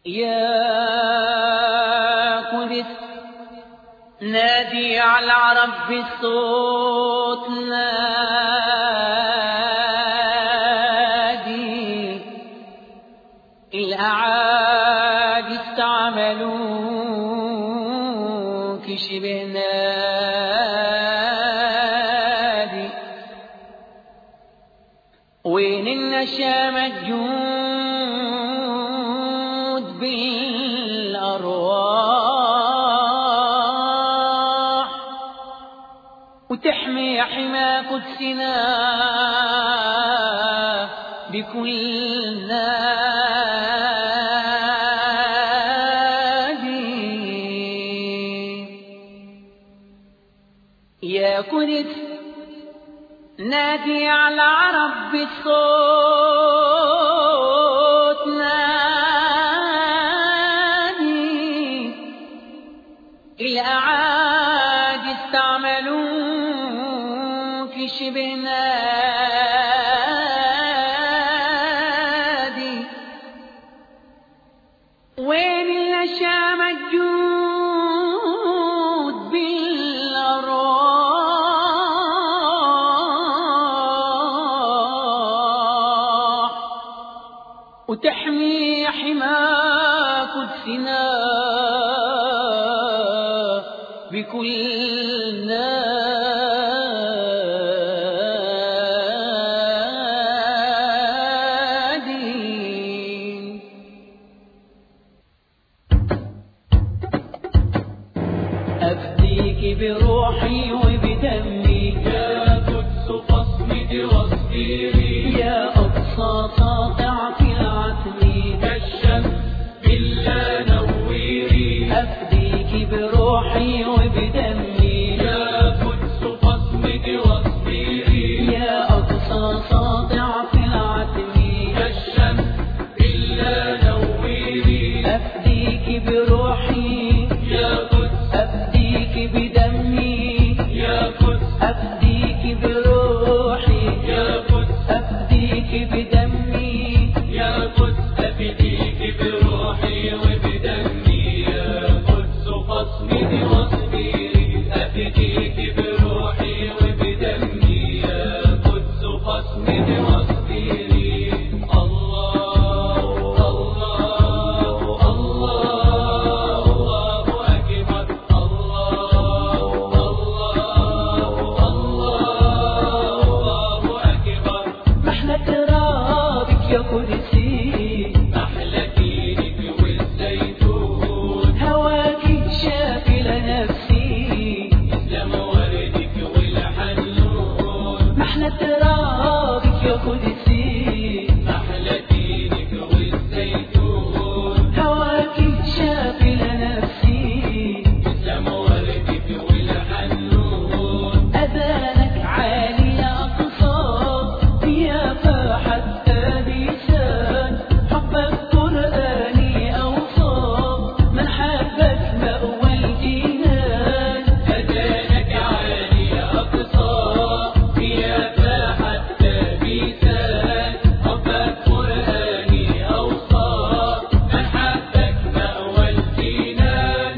يا قدس نادي على العرب بالصوت، نادي الأعادي استعملوك شبه نادي. وين النشامة تجود بالأرواح وتحمي حما قدسنا بكل نادي. يا قدس نادي على العرب بالصوت، نادي الأعادي استعملوك شبه نادي. وين النشامة تجود بالأرواح وتحمي حما قدسنا بكل نادي. أفديك بروحي وبدمي يا قدس فاصمدي واصبري، يا أقصى ساطع في عتمي كالشمس بالله نوري. أفديك بروحي وبدمي يا قدس فاصمدي واصبري، يا أقصى ساطع في عتمي كالشمس بالله نوري. أفديك بروحي يا قدس أفديك بدمي يا قدس أفديك بروحي يا قدس أفديك بدمي يا قدس أفديك بروحي وبدمي. يا قدس فاصمدي واصبري، أفديك بروحي وبدمي. يا قدس فاصمدي واصبري. الله الله الله الله أكبر. الله الله الله أكبر. محلى ترابك يا قدسي، أحلى دينك والزيتون، هواك شافي لنفسي، إسلام وردك والحنون. محلى ترابك يا قدسي، أحلى دينك والزيتون، هواك شافي لنفسي، إسلام وردك والحنون. أذانك عالي يا أقصى يا فاحت لسان، حبك قرآني أوصاف من حبك مأوى الجنان. أذانك عالي يا أقصى يا فاحت لسان، حبك قرآني أوصاف من حبك مأوى الجنان.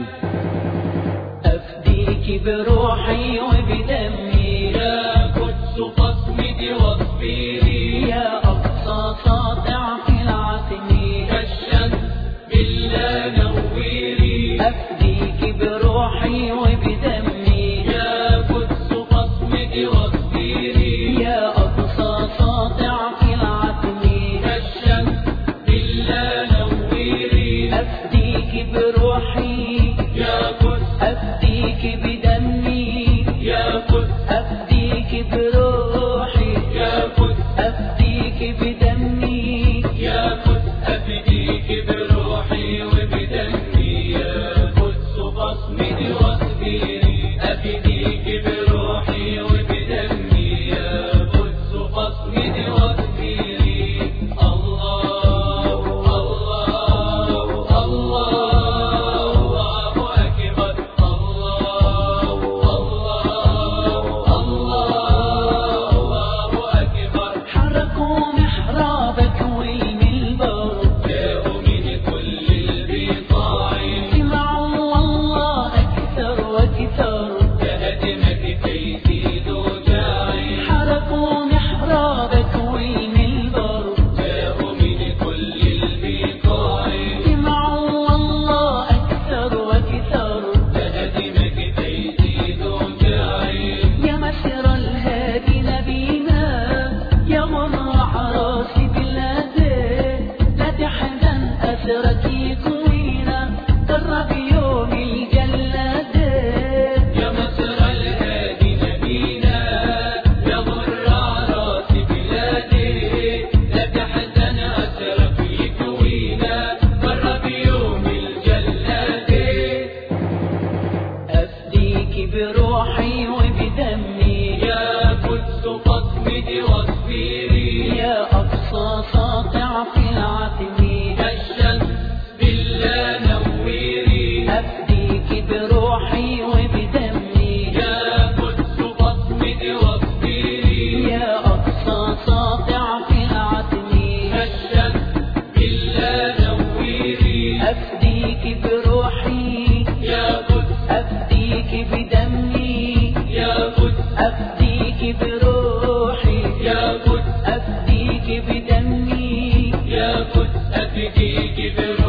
أفديك بروحي وبدمي يا قدس فاصمدي واصبري، يا أقصى ساطع في العتمي كالشمس بالله نوري. أفديك بروحي وبدمي يا قدس فاصمدي واصبري، يا أقصى ساطع في العتمي كالشمس بالله نوري. أفديك بروحي يا قدس أفديك بدمي يا قدس أفدي جبرائيل